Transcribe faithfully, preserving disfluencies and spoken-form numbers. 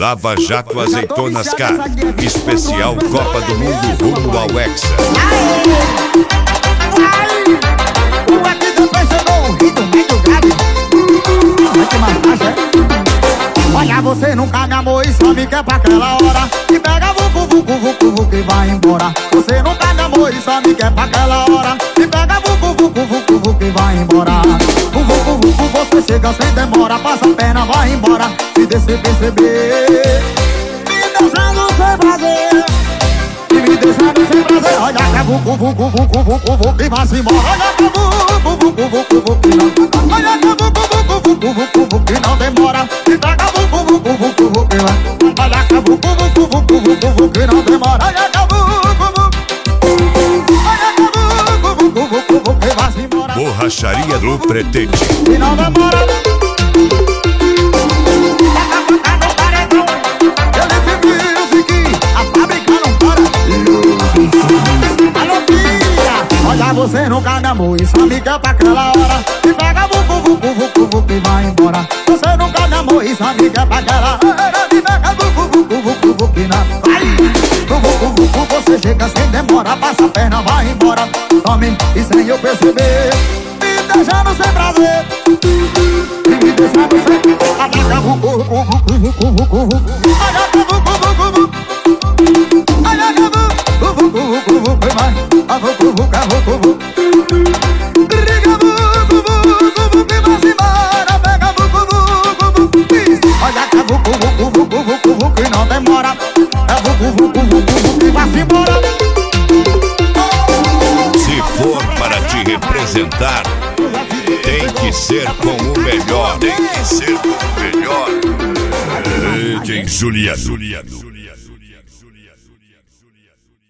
Lava Jato Azeitonas Car, especial Copa do Mundo rumo ao Hexa. O aqui também chegou o ritmo muito grave. Vai te matar, é? Olha, você nunca me amou e só me quer pra aquela hora. E pega vucu, vucu, vucu, vucu e vai embora. Você nunca me amou e só me quer pra aquela hora. E pega vucu, vucu, vucu, vucu e vai embora. Vucu, vucu, você chega sem demora. Passa a perna, vai embora. Se descer, perceber, me deixando sem prazer. E me deixando sem prazer. Olha que é vucu, vucu, vucu, vucu, vucu e vai-se embora. Olha que é vucu, vucu, vucu, vucu e não. Olha que é vucu, vucu, vucu, vucu, vucu e não demora. E pega vucu, vucu, vucu, vucu e vai. Olha que é vucu, vucu, vucu, vucu, vucu e não demora. Olha que é vucu, vucu. Olha que é vucu, vucu, vucu, vucu e vai-se embora. Borracharia do Pretete. E não demora. Olha, você nunca me amou e só me quer pra aquela hora. E pega vucu, vucu, vucu, vucu e vai embora. Você nunca me amou e só me quer pra aquela hora. E pega vucu, vucu, vucu, vucu e não. Vai! Vucu, vucu, você chega sem demora. Passa a perna, vai embora. Tome e sem eu perceber, me deixando sem prazer. E me deixando sem. Olha, vucu, vucu, vucu, vucu, vucu, vucu. Olha, vucu, vucu, vucu. Olha, vucu, vucu, vucu, vucu e vai. A vucu, vucu, vucu, vucu. Briga, vucu, vucu, vucu e vai-se embora. Pega vucu, vucu, vucu. Olha que é vucu, vucu, vucu, vucu, vucu e não demora. É vucu, vucu, vucu, vucu e vai-se embora. Se for para te representar, tem que ser com o melhor. Tem que ser com o melhor. D J Juliano.